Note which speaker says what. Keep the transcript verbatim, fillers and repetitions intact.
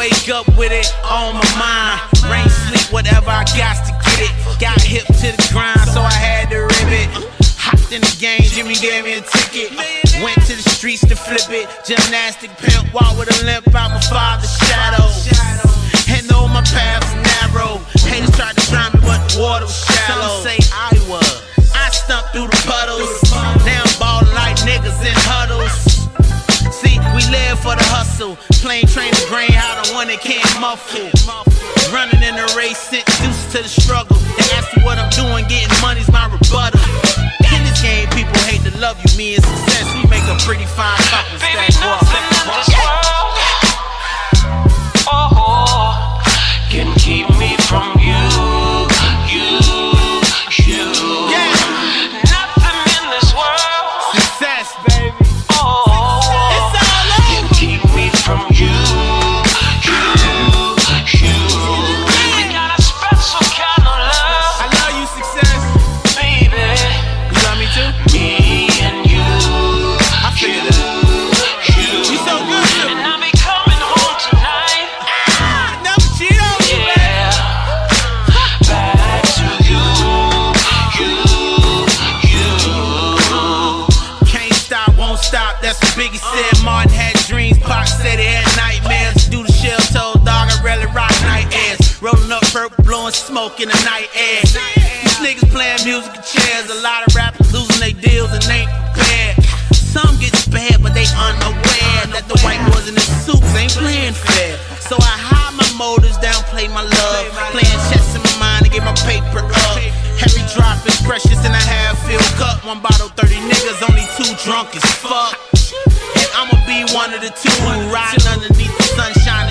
Speaker 1: wake up with it on my mind. Rain, sleep, whatever I got to get it. Got hip to the grind, so I had to rip it. Hopped in the game, Jimmy gave me a ticket. Went to the streets to flip it. Gymnastic pimp, walk with a limp out my father's shadow. And though my path was narrow, haters tried to drown me, but the water was shallow. Some say I was. I stumped through the puddles. Now I'm ballin' like niggas in huddles. See, we live for the hustle. Plain train to grain, how the one that can't muffle. Running in the race, sent deuce to the struggle. They ask me what I'm doing, getting money's my rebuttal. In this game, people hate to love you. Me and success, we make a pretty fine couple.
Speaker 2: Baby, nothing in this world, oh, can keep me from you, you, you.
Speaker 1: Yeah.
Speaker 2: Nothing in this world,
Speaker 1: Success, baby.
Speaker 2: oh,
Speaker 1: It's all over.
Speaker 2: can keep me from you, you, you. We got a special kind of love,
Speaker 1: I love you, Success.
Speaker 2: baby.
Speaker 1: You love me too?
Speaker 2: Me and you,
Speaker 1: I feel
Speaker 2: you,
Speaker 1: that.
Speaker 2: you.
Speaker 1: You so good to
Speaker 2: And
Speaker 1: me.
Speaker 2: I'll be coming home tonight.
Speaker 1: Ah, never cheat on you, baby.
Speaker 2: Yeah, back to you, you, you.
Speaker 1: Can't stop, won't stop, that's what Biggie said. Martin had dreams, Pac said he had nightmares. Do the shell toe, dog, I really rock night airs. Rolling up purple, blowing smoke in the night air. These niggas playing musical chairs. A lot of rappers losing their deals and ain't prepared. Some get spared, but they unaware that the white boys in the suits ain't playing fair. So I hide my motives, downplay my love. Playing chess in my mind to get my paper up. Every drop is precious and a half-filled cup. One bottle, thirty niggas, only two drunk as fuck. And I'ma be one of the two riding underneath the sunshine.